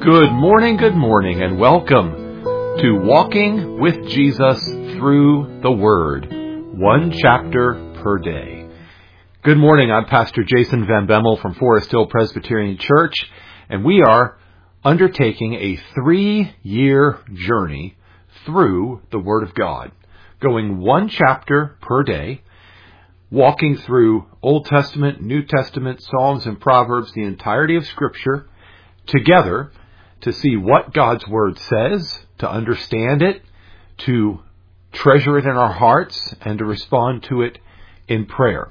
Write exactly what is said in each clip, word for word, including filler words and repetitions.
Good morning, good morning, and welcome to Walking with Jesus Through the Word, one chapter per day. Good morning, I'm Pastor Jason Van Bemmel from Forest Hill Presbyterian Church, and we are undertaking a three-year journey through the Word of God, going one chapter per day, walking through Old Testament, New Testament, Psalms, and Proverbs, the entirety of Scripture, together to see what God's Word says, to understand it, to treasure it in our hearts, and to respond to it in prayer.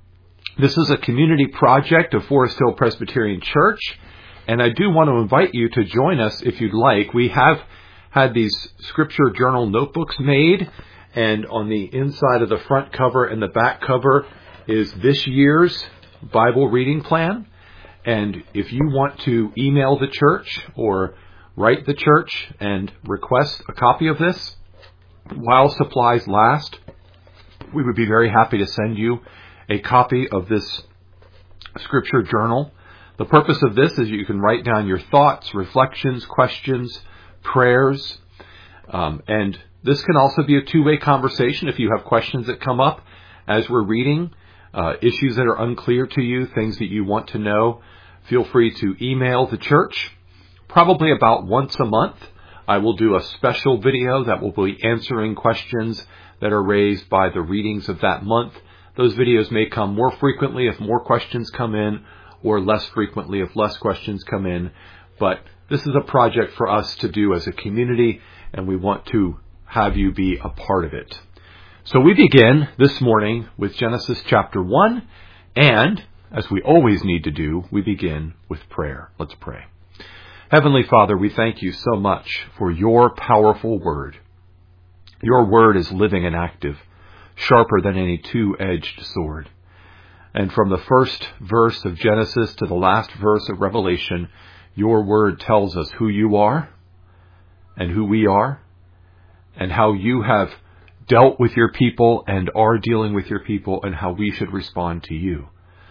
This is a community project of Forest Hill Presbyterian Church, and I do want to invite you to join us if you'd like. We have had these Scripture Journal notebooks made, and on the inside of the front cover and the back cover is this year's Bible reading plan. And if you want to email the church or write the church and request a copy of this, while supplies last, we would be very happy to send you a copy of this Scripture Journal. The purpose of this is you can write down your thoughts, reflections, questions, prayers, um, and this can also be a two-way conversation if you have questions that come up as we're reading. Uh, issues that are unclear to you, things that you want to know, feel free to email the church. Probably about once a month, I will do a special video that will be answering questions that are raised by the readings of that month. Those videos may come more frequently if more questions come in, or less frequently if less questions come in. But this is a project for us to do as a community, and we want to have you be a part of it. So we begin this morning with Genesis chapter one, and as we always need to do, we begin with prayer. Let's pray. Heavenly Father, we thank you so much for your powerful word. Your word is living and active, sharper than any two-edged sword. And from the first verse of Genesis to the last verse of Revelation, your word tells us who you are and who we are and how you have dealt with your people and are dealing with your people and how we should respond to you.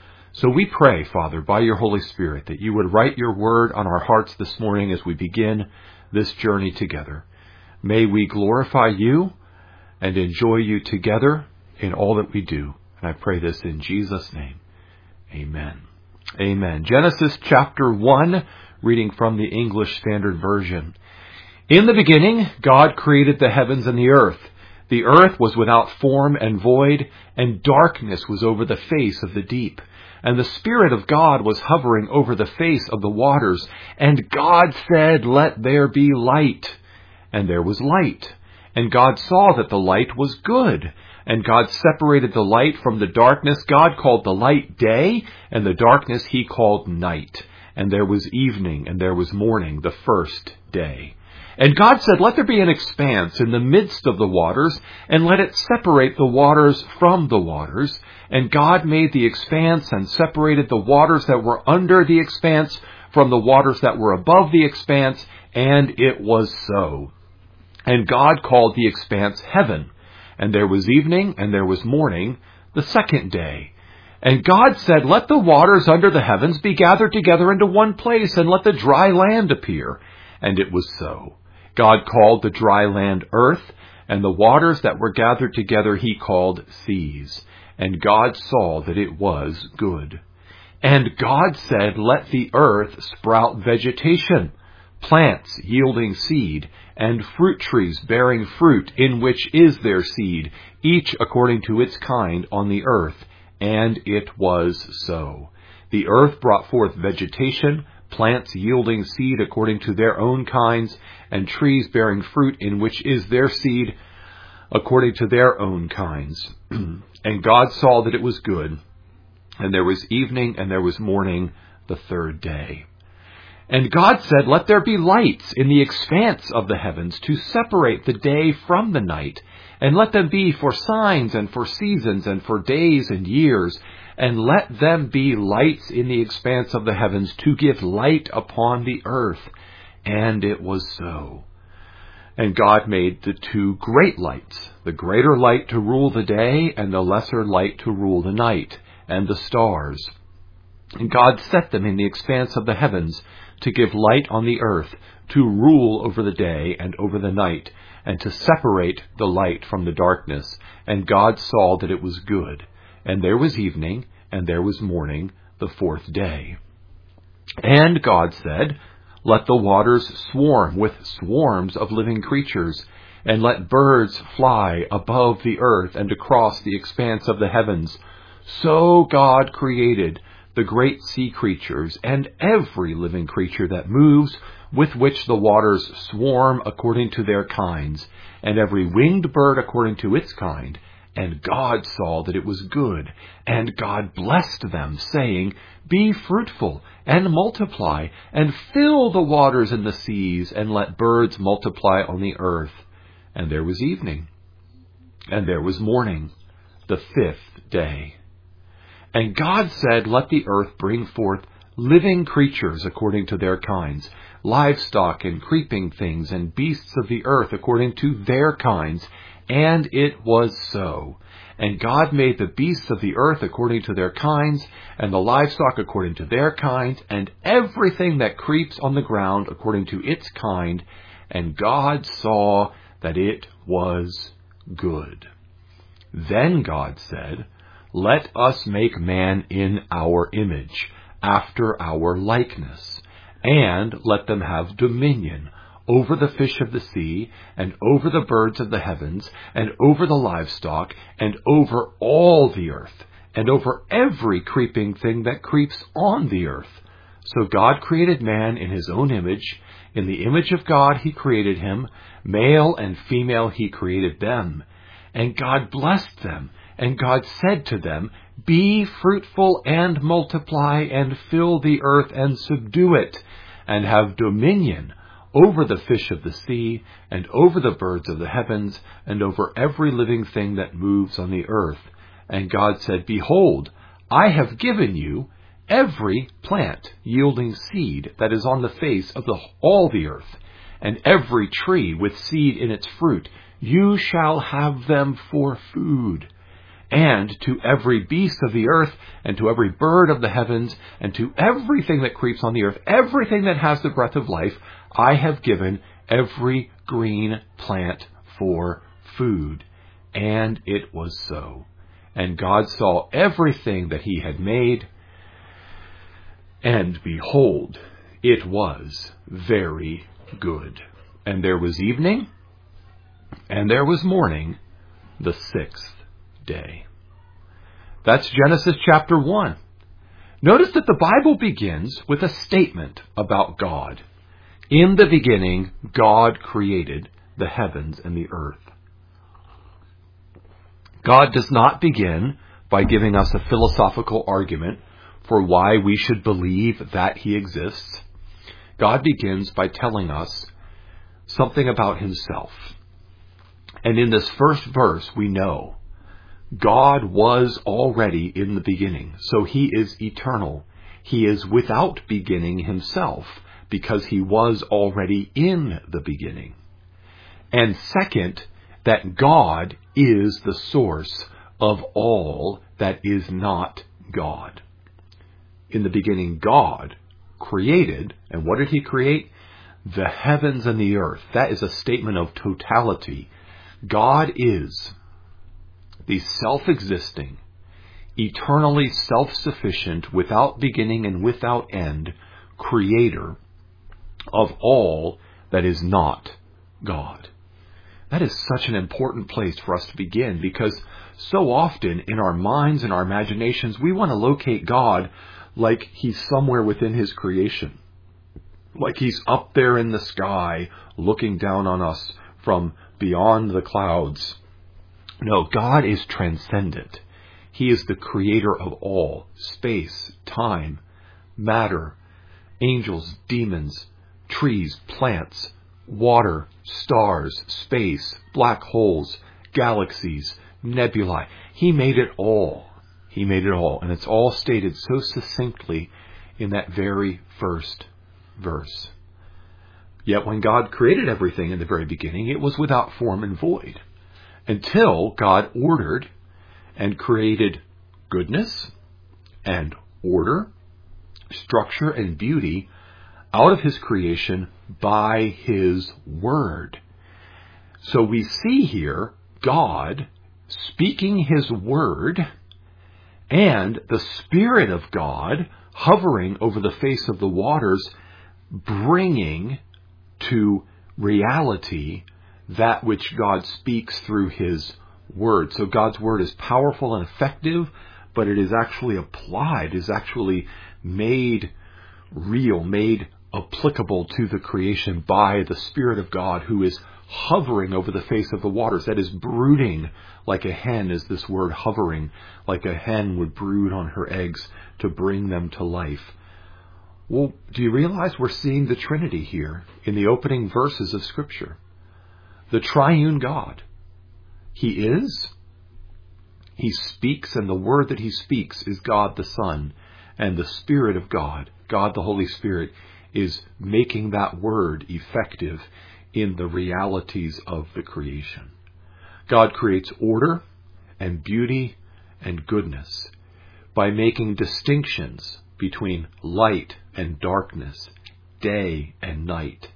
So we pray, Father, by your Holy Spirit, that you would write your word on our hearts this morning as we begin this journey together. May we glorify you and enjoy you together in all that we do. And I pray this in Jesus' name. Amen. Amen. Genesis chapter one, reading from the English Standard Version. In the beginning, God created the heavens and the earth. The earth was without form and void, and darkness was over the face of the deep. And the Spirit of God was hovering over the face of the waters. And God said, "Let there be light." And there was light. And God saw that the light was good. And God separated the light from the darkness. God called the light day, and the darkness he called night. And there was evening, and there was morning, the first day. And God said, "Let there be an expanse in the midst of the waters, and let it separate the waters from the waters." And God made the expanse and separated the waters that were under the expanse from the waters that were above the expanse, and it was so. And God called the expanse heaven. And there was evening, and there was morning, the second day. And God said, "Let the waters under the heavens be gathered together into one place, and let the dry land appear." And it was so. God called the dry land earth, and the waters that were gathered together he called seas. And God saw that it was good. And God said, "Let the earth sprout vegetation, plants yielding seed, and fruit trees bearing fruit in which is their seed, each according to its kind on the earth." And it was so. The earth brought forth vegetation, plants yielding seed according to their own kinds, and trees bearing fruit in which is their seed according to their own kinds. And God saw that it was good. And there was evening, and there was morning, the third day. And God said, "Let there be lights in the expanse of the heavens to separate the day from the night, and let them be for signs and for seasons and for days and years, and let them be lights in the expanse of the heavens to give light upon the earth." And it was so. And God made the two great lights, the greater light to rule the day, and the lesser light to rule the night, and the stars. And God set them in the expanse of the heavens to give light on the earth, to rule over the day and over the night, and to separate the light from the darkness. And God saw that it was good. And there was evening, and there was morning, the fourth day. And God said, Let the waters swarm with swarms of living creatures, and let birds fly above the earth and across the expanse of the heavens. So God created the great sea creatures and every living creature that moves, with which the waters swarm according to their kinds, and every winged bird according to its kind. And God saw that it was good, and God blessed them, saying, Be fruitful, and multiply, and fill the waters in the seas, and let birds multiply on the earth. And there was evening, and there was morning, the fifth day. And God said, Let the earth bring forth living creatures according to their kinds, livestock and creeping things, and beasts of the earth according to their kinds. And it was so. And God made the beasts of the earth according to their kinds, and the livestock according to their kinds, and everything that creeps on the ground according to its kind. And God saw that it was good. Then God said, Let us make man in our image, after our likeness, and let them have dominion over the fish of the sea, and over the birds of the heavens, and over the livestock, and over all the earth, and over every creeping thing that creeps on the earth. So God created man in his own image. In the image of God he created him. Male and female he created them. And God blessed them. And God said to them, Be fruitful and multiply, and fill the earth and subdue it, and have dominion over the fish of the sea, and over the birds of the heavens, and over every living thing that moves on the earth. And God said, Behold, I have given you every plant yielding seed that is on the face of the, all the earth, and every tree with seed in its fruit. You shall have them for food. And to every beast of the earth, and to every bird of the heavens, and to everything that creeps on the earth, everything that has the breath of life, I have given every green plant for food. And it was so. And God saw everything that he had made, and behold, it was very good. And there was evening, and there was morning, the sixth day. That's Genesis chapter one. Notice that the Bible begins with a statement about God. In the beginning, God created the heavens and the earth. God does not begin by giving us a philosophical argument for why we should believe that he exists. God begins by telling us something about himself. And in this first verse, we know God was already in the beginning, so he is eternal. He is without beginning himself, because he was already in the beginning. And second, that God is the source of all that is not God. In the beginning, God created, and what did he create? The heavens and the earth. That is a statement of totality. God is the self-existing, eternally self-sufficient, without beginning and without end, creator of all that is not God. That is such an important place for us to begin, because so often in our minds and our imaginations, we want to locate God like he's somewhere within his creation. Like he's up there in the sky looking down on us from beyond the clouds. No, God is transcendent. He is the creator of all, space, time, matter, angels, demons, trees, plants, water, stars, space, black holes, galaxies, nebulae. He made it all. He made it all. And it's all stated so succinctly in that very first verse. Yet when God created everything in the very beginning, it was without form and void, until God ordered and created goodness and order, structure and beauty out of his creation by his word. So we see here God speaking his word and the Spirit of God hovering over the face of the waters, bringing to reality that which God speaks through his word. So God's word is powerful and effective, but it is actually applied, is actually made real, made applicable to the creation by the Spirit of God, who is hovering over the face of the waters. That is, brooding like a hen, is this word hovering, like a hen would brood on her eggs to bring them to life. Well, do you realize we're seeing the Trinity here in the opening verses of Scripture? The triune God. He is. He speaks, and the word that he speaks is God the Son. And the Spirit of God, God the Holy Spirit, is making that word effective in the realities of the creation. God creates order and beauty and goodness by making distinctions between light and darkness, day and night,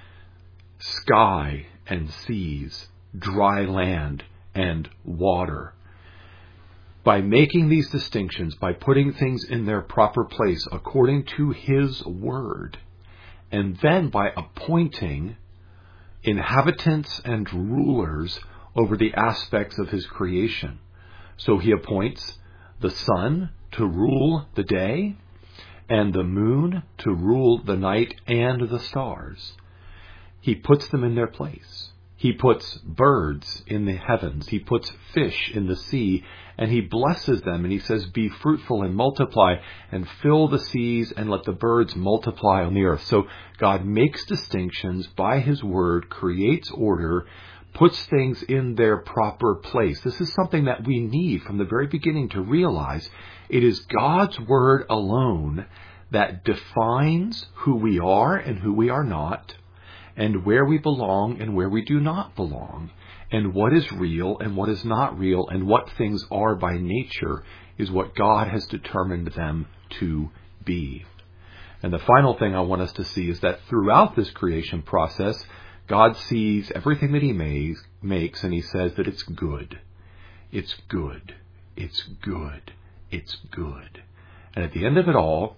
sky and seas, dry land and water. By making these distinctions, by putting things in their proper place according to his word, and then by appointing inhabitants and rulers over the aspects of his creation. So he appoints the sun to rule the day, and the moon to rule the night, and the stars. He puts them in their place. He puts birds in the heavens. He puts fish in the sea, and he blesses them, and he says, "Be fruitful and multiply, and fill the seas, and let the birds multiply on the earth." So God makes distinctions by his word, creates order, puts things in their proper place. This is something that we need from the very beginning to realize. It is God's word alone that defines who we are and who we are not, and where we belong and where we do not belong, and what is real and what is not real, and what things are by nature is what God has determined them to be. And the final thing I want us to see is that throughout this creation process, God sees everything that he makes, makes and he says that it's good. It's good. It's good. It's good. And at the end of it all,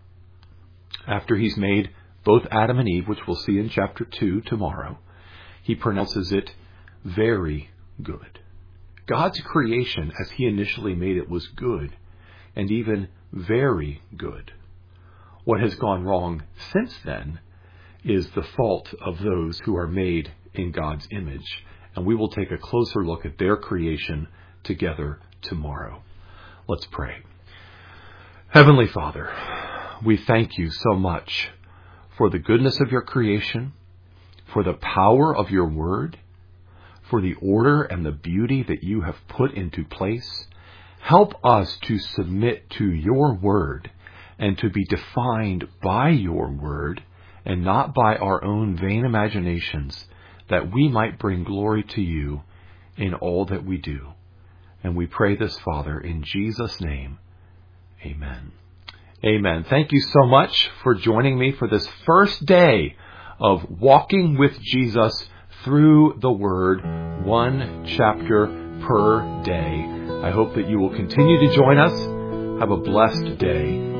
after he's made both Adam and Eve, which we'll see in chapter two tomorrow, he pronounces it very good. God's creation, as he initially made it, was good, and even very good. What has gone wrong since then is the fault of those who are made in God's image, and we will take a closer look at their creation together tomorrow. Let's pray. Heavenly Father, we thank you so much for the goodness of your creation, for the power of your word, for the order and the beauty that you have put into place. Help us to submit to your word and to be defined by your word and not by our own vain imaginations, that we might bring glory to you in all that we do. And we pray this, Father, in Jesus' name. Amen. Amen. Thank you so much for joining me for this first day of walking with Jesus through the Word, one chapter per day. I hope that you will continue to join us. Have a blessed day.